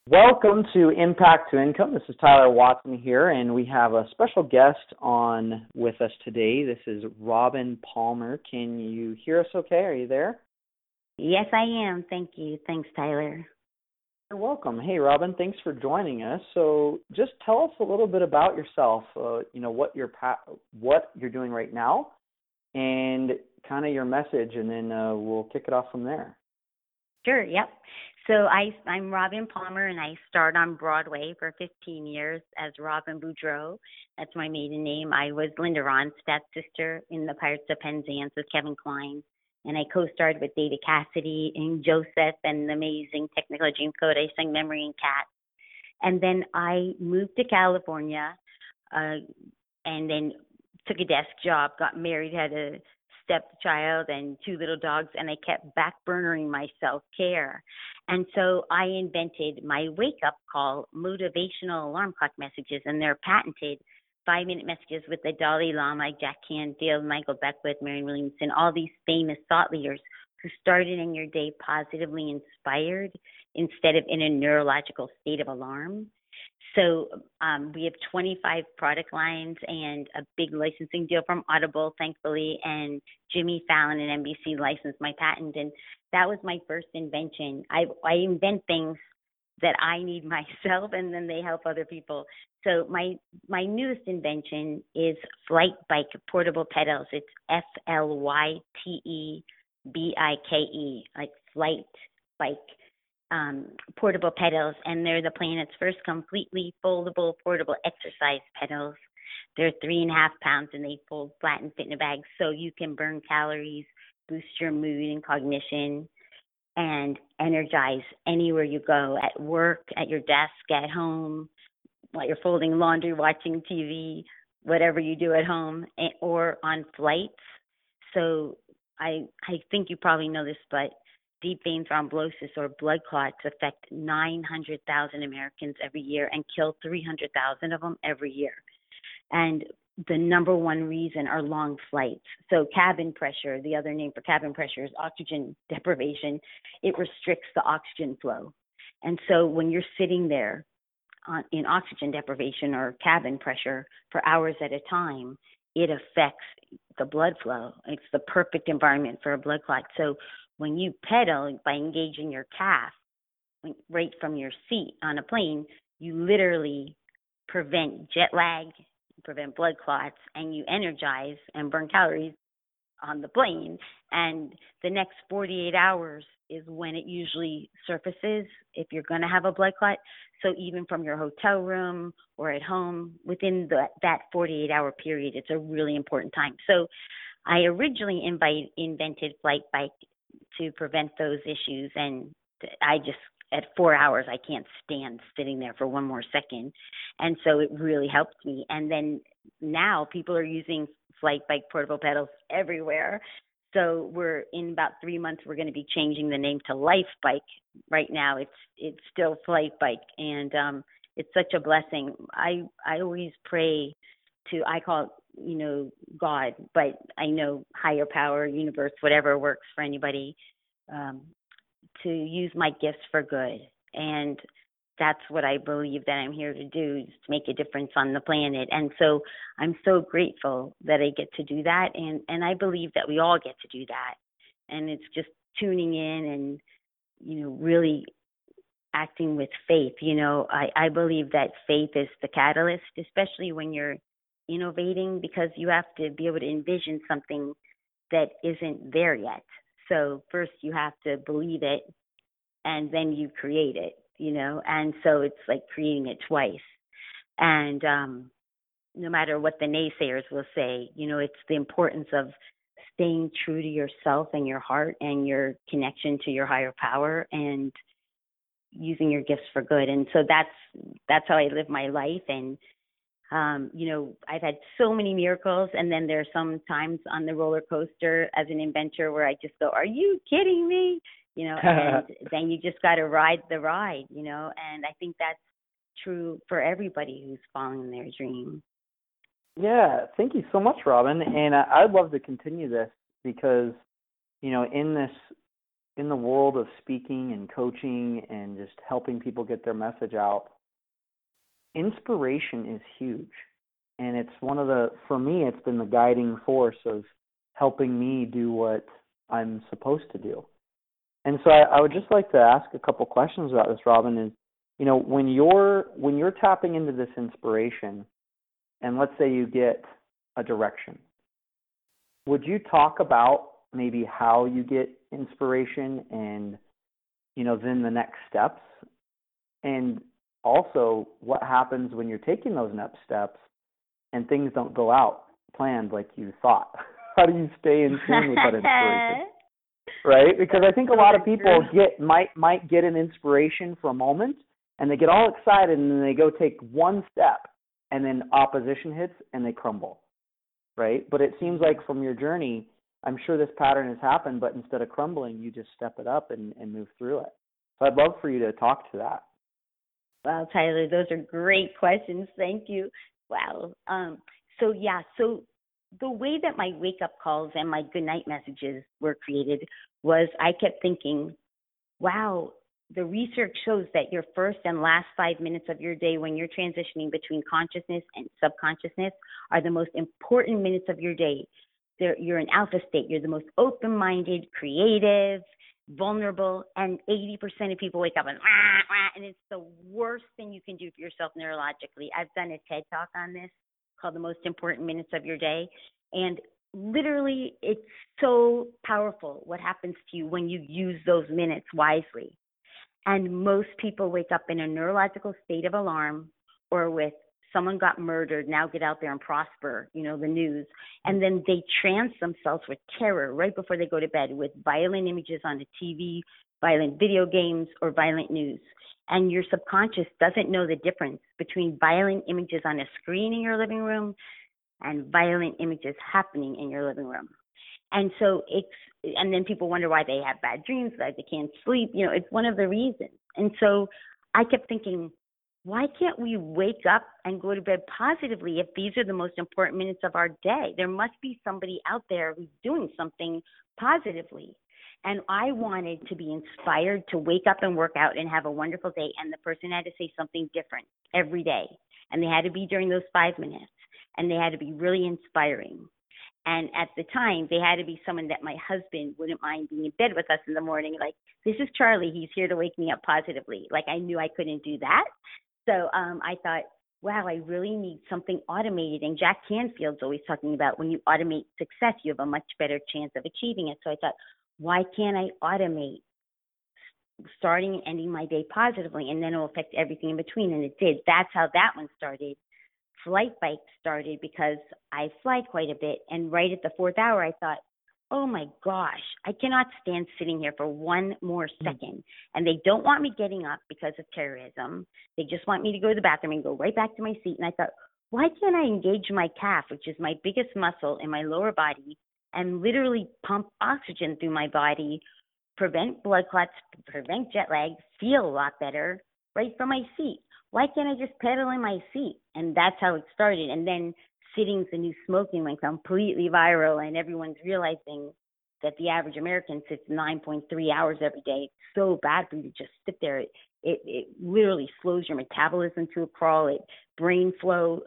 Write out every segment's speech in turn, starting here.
Welcome to Impact to Income. This is Tyler Watson here, and we have a special guest on with us today. This is Robin Palmer. Can you hear us okay? Are you there? Yes, I am. Thank you. Thanks, Tyler. You're welcome. Hey, Robin, thanks for joining us. So just tell us a little bit about yourself, what you're doing right now, and kind of your message, and then we'll kick it off from there. Sure, yep. So I'm Robin Palmer, and I starred on Broadway for 15 years as Robin Boudreaux. That's my maiden name. I was Linda Ronstadt's sister in The Pirates of Penzance with Kevin Kline, and I co-starred with David Cassidy in Joseph and the amazing Technicolor Dreamcoat. I sang Memory and Cat. And then I moved to California and then took a desk job, got married, had a stepchild and two little dogs, and I kept backburnering my self-care. And so I invented my wake-up call motivational alarm clock messages, and they're patented 5-minute messages with the Dalai Lama, Jack Canfield, Michael Beckwith, Marianne Williamson, all these famous thought leaders who started in your day positively inspired instead of in a neurological state of alarm. So we have 25 product lines and a big licensing deal from Audible, thankfully, and Jimmy Fallon and NBC licensed my patent. And that was my first invention. I invent things that I need myself, and then they help other people. So my newest invention is Flyte Bike Portable Pedals. It's FLYTEBIKE, like Flyte Bike. Portable pedals, and they're the planet's first completely foldable portable exercise pedals. They're 3.5 pounds and they fold flat and fit in a bag, so you can burn calories, boost your mood and cognition, and energize anywhere you go, at work, at your desk, at home, while you're folding laundry, watching TV, whatever you do at home, or on flights. So I think you probably know this, but deep vein thrombosis or blood clots affect 900,000 Americans every year and kill 300,000 of them every year. And the number one reason are long flights. So cabin pressure, the other name for cabin pressure is oxygen deprivation. It restricts the oxygen flow. And so when you're sitting there in oxygen deprivation or cabin pressure for hours at a time, it affects the blood flow. It's the perfect environment for a blood clot. So when you pedal by engaging your calf right from your seat on a plane, you literally prevent jet lag, prevent blood clots, and you energize and burn calories on the plane. And the next 48 hours is when it usually surfaces if you're going to have a blood clot. So even from your hotel room or at home, within that 48-hour period, it's a really important time. So I originally invented Flyte Bike to prevent those issues, and I just, at 4 hours, I can't stand sitting there for one more second, and so it really helped me. And then now people are using Flyte Bike portable pedals everywhere. So we're in about 3 months, we're going to be changing the name to Life Bike. Right now, it's still Flyte Bike, and it's such a blessing. I always pray to, I call it, God, but I know higher power, universe, whatever works for anybody, to use my gifts for good. And that's what I believe that I'm here to do, is to make a difference on the planet. And so I'm so grateful that I get to do that. And I believe that we all get to do that. And it's just tuning in and, really acting with faith. I believe that faith is the catalyst, especially when you're innovating, because you have to be able to envision something that isn't there yet. So first you have to believe it, and then you create it, and so it's like creating it twice. And no matter what the naysayers will say, it's the importance of staying true to yourself and your heart and your connection to your higher power and using your gifts for good. And so that's how I live my life. And I've had so many miracles, and then there are some times on the roller coaster as an inventor where I just go, are you kidding me? And then you just got to ride the ride, and I think that's true for everybody who's following their dream. Yeah, thank you so much, Robin. And I'd love to continue this because, in in the world of speaking and coaching and just helping people get their message out, inspiration is huge. And it's for me, it's been the guiding force of helping me do what I'm supposed to do. And so I would just like to ask a couple questions about this, Robin, is, when you're tapping into this inspiration, and let's say you get a direction, would you talk about maybe how you get inspiration and, then the next steps? And also what happens when you're taking those next steps and things don't go out planned like you thought? How do you stay in tune with that inspiration? Right? Because I think a lot of people might get an inspiration for a moment, and they get all excited, and then they go take one step, and then opposition hits, and they crumble. Right? But it seems like from your journey, I'm sure this pattern has happened, but instead of crumbling, you just step it up and move through it. So I'd love for you to talk to that. Wow, Tyler, those are great questions. Thank you. Wow. So the way that my wake-up calls and my goodnight messages were created was I kept thinking, wow, the research shows that your first and last 5 minutes of your day when you're transitioning between consciousness and subconsciousness are the most important minutes of your day. You're in alpha state. You're the most open-minded, creative, vulnerable, and 80% of people wake up and it's the worst thing you can do for yourself neurologically. I've done a TED Talk on this called The Most Important Minutes of Your Day, and literally it's so powerful what happens to you when you use those minutes wisely. And most people wake up in a neurological state of alarm or with someone got murdered, now get out there and prosper, the news. And then they trance themselves with terror right before they go to bed with violent images on the TV, violent video games, or violent news. And your subconscious doesn't know the difference between violent images on a screen in your living room and violent images happening in your living room. And so and then people wonder why they have bad dreams, why they can't sleep. It's one of the reasons. And so I kept thinking, why can't we wake up and go to bed positively if these are the most important minutes of our day? There must be somebody out there who's doing something positively. And I wanted to be inspired to wake up and work out and have a wonderful day. And the person had to say something different every day. And they had to be during those 5 minutes. And they had to be really inspiring. And at the time, they had to be someone that my husband wouldn't mind being in bed with us in the morning. Like, this is Charlie. He's here to wake me up positively. Like, I knew I couldn't do that. So I thought, wow, I really need something automated. And Jack Canfield's always talking about when you automate success, you have a much better chance of achieving it. So I thought, why can't I automate starting and ending my day positively? And then it will affect everything in between. And it did. That's how that one started. Flight Bike started because I fly quite a bit. And right at the 4th hour, I thought, oh my gosh, I cannot stand sitting here for one more second. And they don't want me getting up because of terrorism. They just want me to go to the bathroom and go right back to my seat. And I thought, why can't I engage my calf, which is my biggest muscle in my lower body, and literally pump oxygen through my body, prevent blood clots, prevent jet lag, feel a lot better right from my seat? Why can't I just pedal in my seat? And that's how it started. And then sitting's the new smoking went completely viral, and everyone's realizing that the average American sits 9.3 hours every day. It's so bad for you to just sit there. It literally slows your metabolism to a crawl. Brain flow,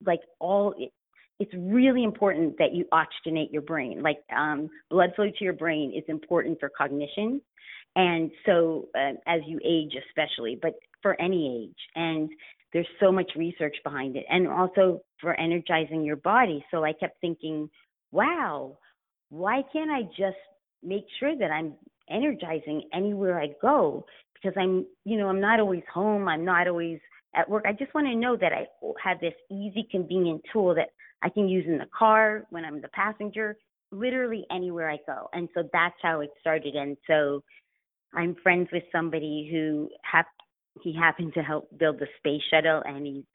it's really important that you oxygenate your brain. Like blood flow to your brain is important for cognition. And so as you age especially, but for any age. And there's so much research behind it. And also for energizing your body. So I kept thinking, wow, why can't I just make sure that I'm energizing anywhere I go? Because I'm not always home. I'm not always at work. I just want to know that I have this easy, convenient tool that I can use in the car, when I'm the passenger, literally anywhere I go. And so that's how it started. And so I'm friends with somebody who he happened to help build the space shuttle, and he's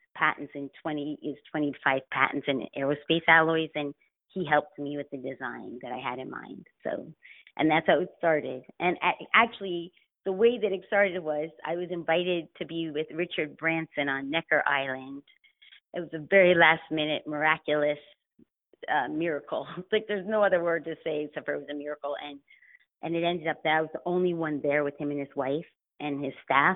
25 patents in aerospace alloys, and he helped me with the design that I had in mind. So, and that's how it started. And actually, the way that it started was I was invited to be with Richard Branson on Necker Island. It was a very last minute, miraculous miracle. Like, there's no other word to say except for it was a miracle. And and it ended up that I was the only one there with him and his wife and his staff.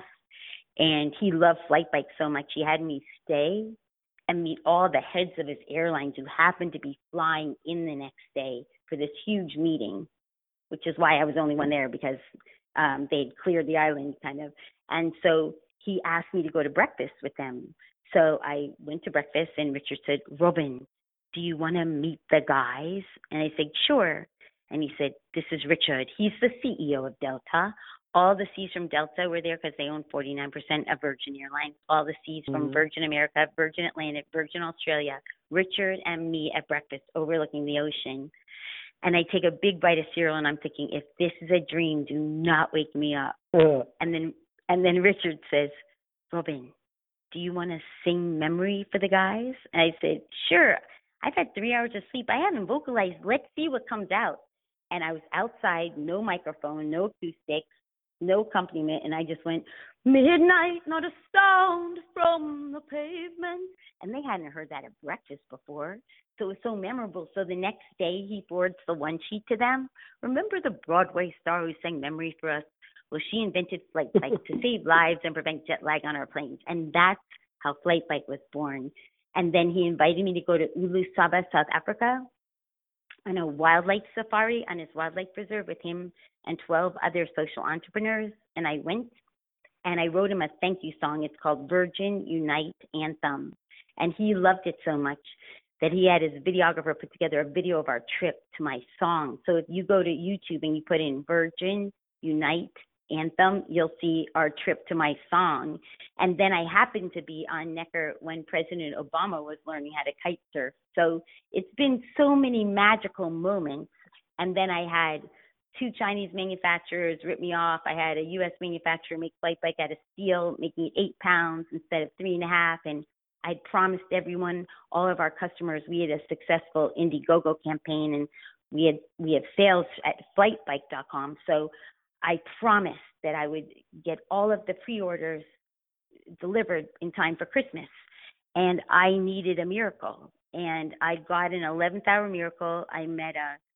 And he loved flight bikes so much, he had me stay and meet all the heads of his airlines who happened to be flying in the next day for this huge meeting, which is why I was the only one there, because they'd cleared the island kind of. And so he asked me to go to breakfast with them. So I went to breakfast, and Richard said, Robin, do you want to meet the guys? And I said, sure. And he said, this is Richard. He's the CEO of Delta. All the C's from Delta were there because they own 49% of Virgin Airlines. All the C's from Virgin America, Virgin Atlantic, Virgin Australia, Richard and me at breakfast overlooking the ocean. And I take a big bite of cereal, and I'm thinking, if this is a dream, do not wake me up. And then Richard says, Robin, do you want to sing Memory for the guys? And I said, sure. I've had 3 hours of sleep. I haven't vocalized. Let's see what comes out. And I was outside, no microphone, no acoustics, no accompaniment, and I just went, midnight, not a sound from the pavement. And they hadn't heard that at breakfast before. So it was so memorable. So the next day he forwards the one sheet to them. Remember the Broadway star who sang Memory for us? Well, she invented Flight Bike to save lives and prevent jet lag on our planes. And that's how Flight Bike was born. And then he invited me to go to Ulu Saba, South Africa, on a wildlife safari on his wildlife preserve with him and 12 other social entrepreneurs. And I went, and I wrote him a thank you song. It's called Virgin Unite Anthem. And he loved it so much that he had his videographer put together a video of our trip to my song. So if you go to YouTube and you put in Virgin Unite Anthem, you'll see our trip to my song. And then I happened to be on Necker when President Obama was learning how to kite surf. So it's been so many magical moments. And then I had 2 Chinese manufacturers rip me off. I had a U.S. manufacturer make Flight Bike out of steel, making it 8 pounds instead of 3.5. And I'd promised everyone, all of our customers, we had a successful Indiegogo campaign, and we have sales at flightbike.com. So I promised that I would get all of the pre-orders delivered in time for Christmas. And I needed a miracle. And I got an 11th hour miracle. I met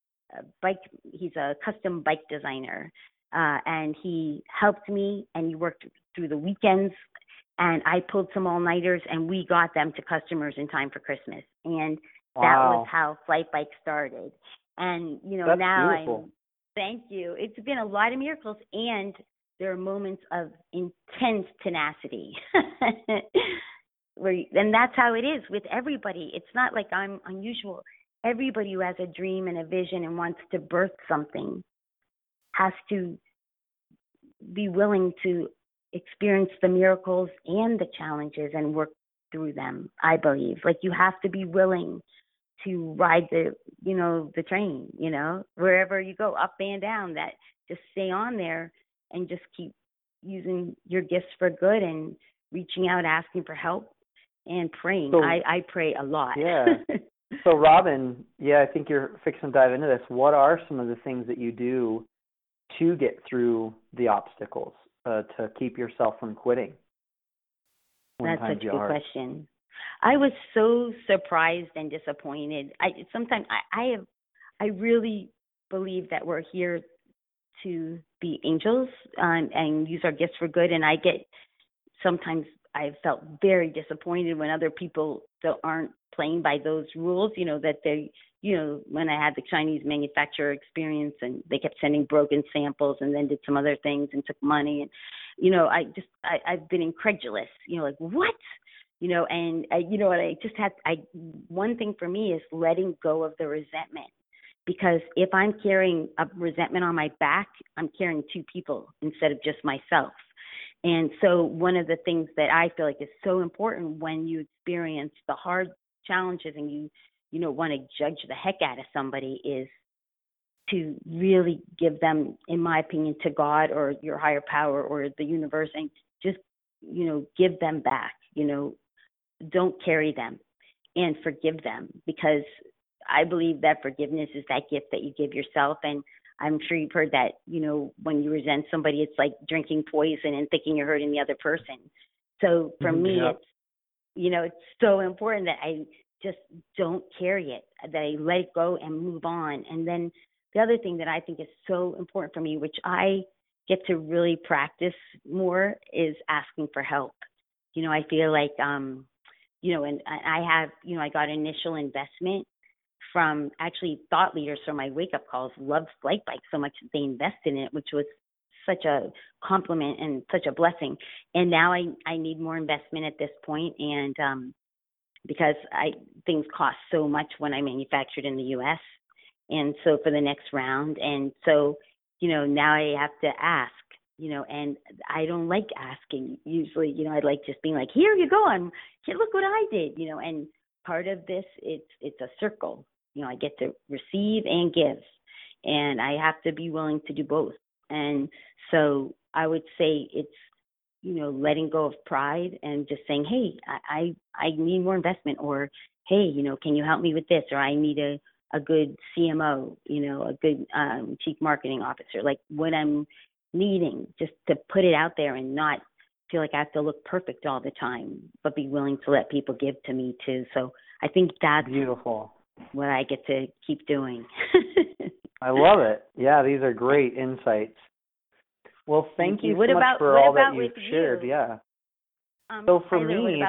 a bike, he's a custom bike designer. And he helped me, and he worked through the weekends. And I pulled some all-nighters, and we got them to customers in time for Christmas. And that was how Flight Bike started. And, you know, That's now beautiful. Thank you. It's been a lot of miracles, and there are moments of intense tenacity. And that's how it is with everybody. It's not like I'm unusual. Everybody who has a dream and a vision and wants to birth something has to be willing to experience the miracles and the challenges and work through them, I believe. Like, you have to be willing to ride the train, wherever you go, up and down, that just stay on there and just keep using your gifts for good and reaching out, asking for help and praying. So, I pray a lot. Yeah. So Robin, I think you're fixing to dive into this. What are some of the things that you do to get through the obstacles, to keep yourself from quitting? That's such a good question. I was so surprised and disappointed. I really believe that we're here to be angels and use our gifts for good. And sometimes I've felt very disappointed when other people aren't playing by those rules, that they, when I had the Chinese manufacturer experience and they kept sending broken samples and then did some other things and took money. And, I've been incredulous, like, what? And one thing for me is letting go of the resentment, because if I'm carrying a resentment on my back, I'm carrying 2 people instead of just myself. And so one of the things that I feel like is so important when you experience the hard challenges and you want to judge the heck out of somebody is to really give them, in my opinion, to God or your higher power or the universe, and just, give them back, don't carry them and forgive them, because I believe that forgiveness is that gift that you give yourself. And I'm sure you've heard that, when you resent somebody, it's like drinking poison and thinking you're hurting the other person. So for me, it's so important that I just don't carry it, that I let it go and move on. And then the other thing that I think is so important for me, which I get to really practice more, is asking for help. I feel like, and I have, I got initial investment from actually thought leaders from my wake up calls, loved Flight Bike so much that they invested in it, which was such a compliment and such a blessing. And now I need more investment at this point. And, because things cost so much when I manufactured in the U.S. And so for the next round, and so, now I have to ask, and I don't like asking usually, I like just being like, here you go, here, look what I did, and part of this, it's a circle, I get to receive and give, and I have to be willing to do both. And so I would say it's, letting go of pride and just saying, hey, I need more investment, or, hey, can you help me with this? Or I need a good CMO, a good chief marketing officer, like what I'm needing, just to put it out there and not feel like I have to look perfect all the time, but be willing to let people give to me too. So I think that's beautiful. What I get to keep doing. I love it. Yeah, these are great insights. Well, thank you so much for all that you've shared. Yeah. So for me,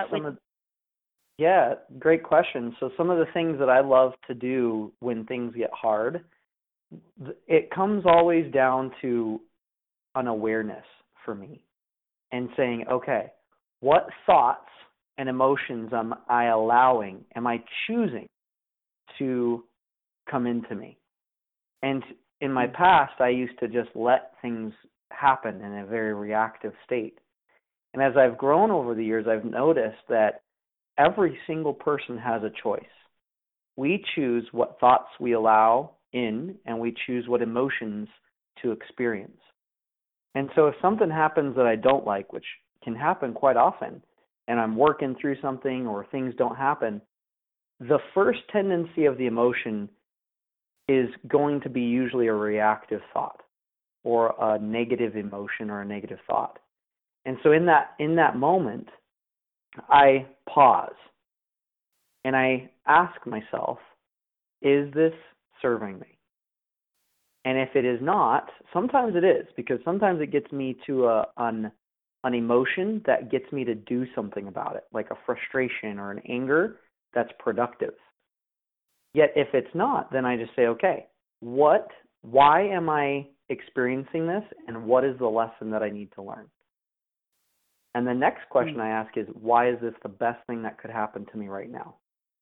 great question. So some of the things that I love to do when things get hard, it comes always down to an awareness for me, and saying, okay, what thoughts and emotions am I allowing, am I choosing to come into me? And in my past, I used to just let things happen in a very reactive state. And as I've grown over the years, I've noticed that every single person has a choice. We choose what thoughts we allow in, and we choose what emotions to experience. And so if something happens that I don't like, which can happen quite often, and I'm working through something or things don't happen, the first tendency of the emotion is going to be usually a reactive thought, or a negative emotion, or a negative thought. And so in that moment, I pause and I ask myself, is this serving me? And if it is not, sometimes it is, because sometimes it gets me to an emotion that gets me to do something about it, like a frustration or an anger that's productive. Yet if it's not, then I just say, okay, why am I experiencing this, and what is the lesson that I need to learn? And the next question I ask is, why is this the best thing that could happen to me right now?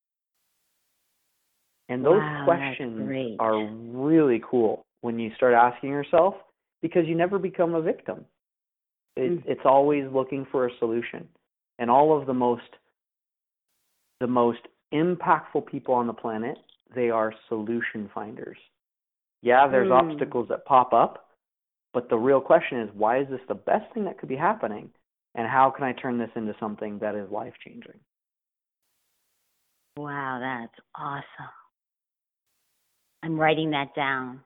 And those questions are really cool when you start asking yourself, because you never become a victim. It's always looking for a solution. And all of the most impactful people on the planet, they are solution finders. Yeah, there's obstacles that pop up, but the real question is, why is this the best thing that could be happening? And how can I turn this into something that is life-changing? Wow, that's awesome. I'm writing that down.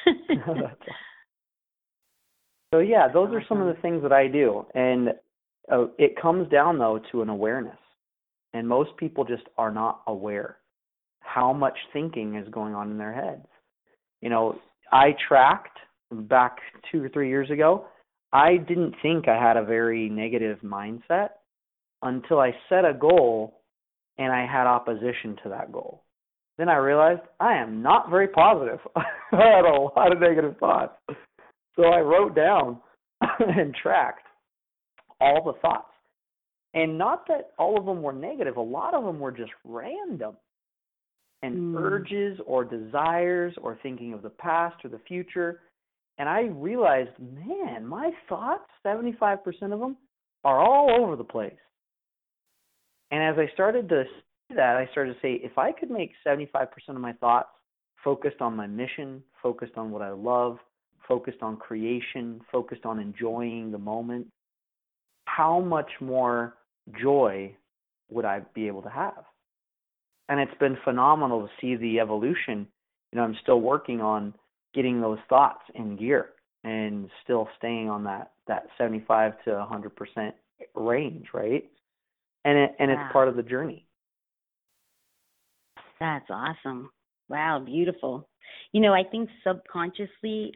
So yeah, those are some of the things that I do. And it comes down, though, to an awareness. And most people just are not aware how much thinking is going on in their heads. I tracked back 2 or 3 years ago. I didn't think I had a very negative mindset until I set a goal and I had opposition to that goal. Then I realized I am not very positive. I had a lot of negative thoughts. So I wrote down and tracked all the thoughts. And not that all of them were negative, a lot of them were just random. And urges or desires or thinking of the past or the future. And I realized, man, my thoughts, 75% of them, are all over the place. And as I started to see that, I started to say, if I could make 75% of my thoughts focused on my mission, focused on what I love, focused on creation, focused on enjoying the moment, how much more joy would I be able to have? And it's been phenomenal to see the evolution. I'm still working on getting those thoughts in gear and still staying on that 75 to 100% range, right? And it's part of the journey. That's awesome. Wow, beautiful. You know, I think subconsciously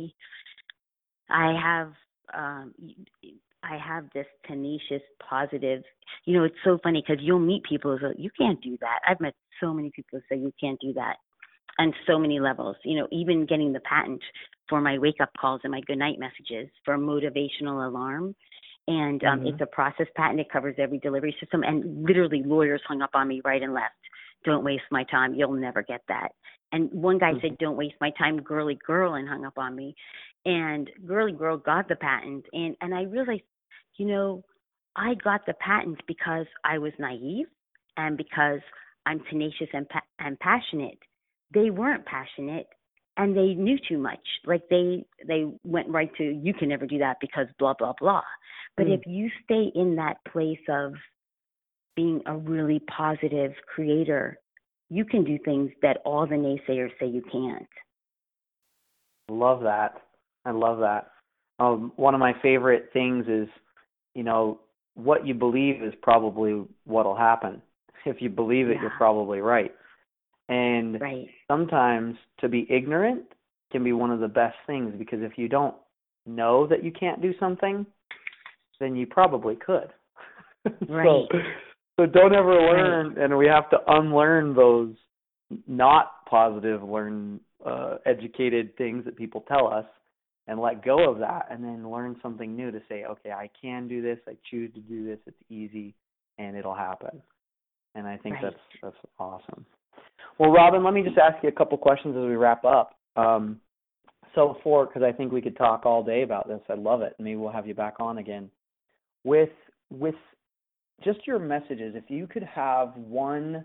I have um I have this tenacious positive. You know, it's so funny because you'll meet people who say, you can't do that. I've met so many people who say you can't do that on so many levels. You know, even getting the patent for my wake up calls and my good night messages for motivational alarm. And Mhm. it's a process patent. It covers every delivery system. And literally, lawyers hung up on me right and left. Don't waste my time. You'll never get that. And one guy Mhm. said, don't waste my time, girly girl, and hung up on me. And girly girl got the patent. And I realized, you know, I got the patent because I was naive and because I'm tenacious and passionate. They weren't passionate and they knew too much. Like they went right to, you can never do that because blah blah blah. But if Mm. you stay in that place of being a really positive creator, you can do things that all the naysayers say you can't. Love that. I love that. One of my favorite things is, you know, what you believe is probably what'll happen. If you believe it, you're Yeah, probably right. And right, sometimes to be ignorant can be one of the best things, because if you don't know that you can't do something, then you probably could. so right, so don't ever right, learn, and we have to unlearn those not positive educated things that people tell us, and let go of that, and then learn something new to say, okay, I can do this, I choose to do this, it's easy, and it'll happen. And I think right. that's awesome. Well, Robin, let me just ask you a couple questions as we wrap up. Because I think we could talk all day about this. I love it. Maybe we'll have you back on again. With just your messages, if you could have one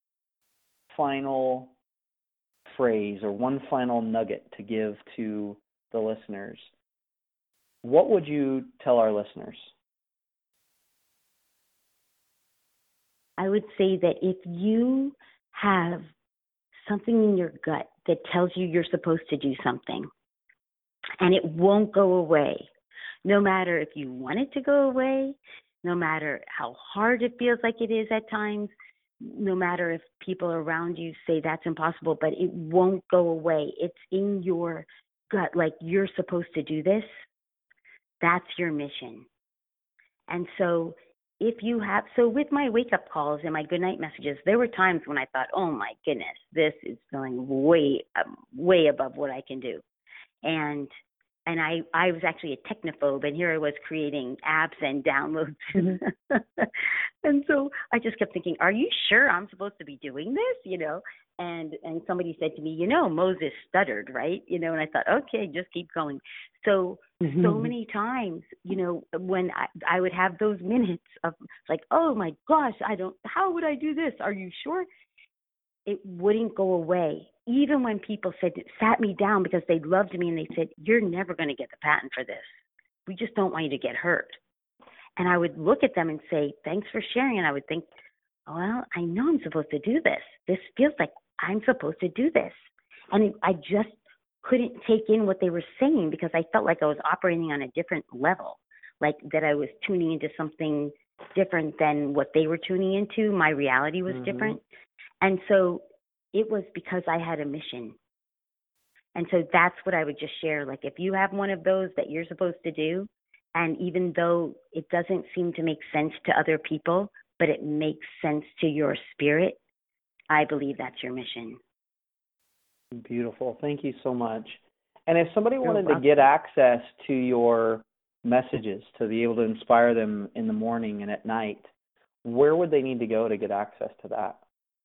final phrase or one final nugget to give to the listeners, what would you tell our listeners? I would say that if you have something in your gut that tells you you're supposed to do something and it won't go away, no matter if you want it to go away, no matter how hard it feels like it is at times, no matter if people around you say that's impossible, but it won't go away. It's in your gut, like you're supposed to do this. That's your mission. And so if you have, so with my wake up calls and my good night messages, there were times when I thought, oh my goodness, this is feeling way above what I can do. And I was actually a technophobe, and here I was creating apps and downloads. Mhm. And so I just kept thinking, are you sure I'm supposed to be doing this? You know, and somebody said to me, you know, Moses stuttered, right? You know, and I thought, okay, just keep going. So many times, you know, when I would have those minutes of like, oh my gosh, I don't, how would I do this? Are you sure? It wouldn't go away. Even when people sat me down because they loved me and they said, you're never going to get the patent for this. We just don't want you to get hurt. And I would look at them and say, thanks for sharing. And I would think, well, I know I'm supposed to do this. This feels like I'm supposed to do this. And I just couldn't take in what they were saying because I felt like I was operating on a different level, like that I was tuning into something different than what they were tuning into. My reality was Mhm. different. And so it was because I had a mission. And so that's what I would just share. Like, if you have one of those that you're supposed to do, and even though it doesn't seem to make sense to other people, but it makes sense to your spirit, I believe that's your mission. Beautiful. Thank you so much. And if somebody You're wanted to get welcome. access to your messages to be able to inspire them in the morning and at night, where would they need to go to get access to that?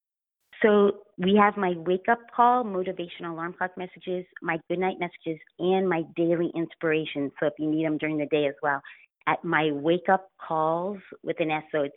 So we have my wake up call, motivational alarm clock messages, my good night messages, and my daily inspiration. So if you need them during the day as well, at my wake up calls with an S, so it's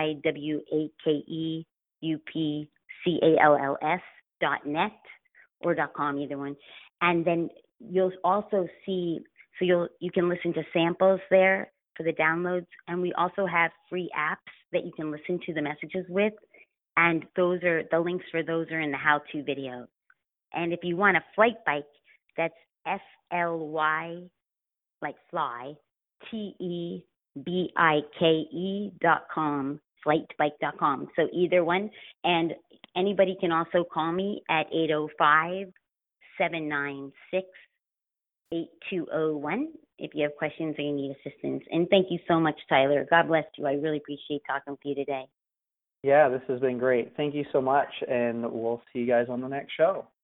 MYWAKEUPCALLS.net or .com, either one. And then you'll also see, so you can listen to samples there for the downloads, and we also have free apps that you can listen to the messages with, and those are the links for those are in the how-to videos. And if you want a flight bike, that's SLY, like fly, TEBIKE.com, flightbike.com. So either one, and Anybody can also call me at 805-796-8201 if you have questions or you need assistance. And thank you so much, Tyler. God bless you. I really appreciate talking with you today. Yeah, this has been great. Thank you so much, and we'll see you guys on the next show.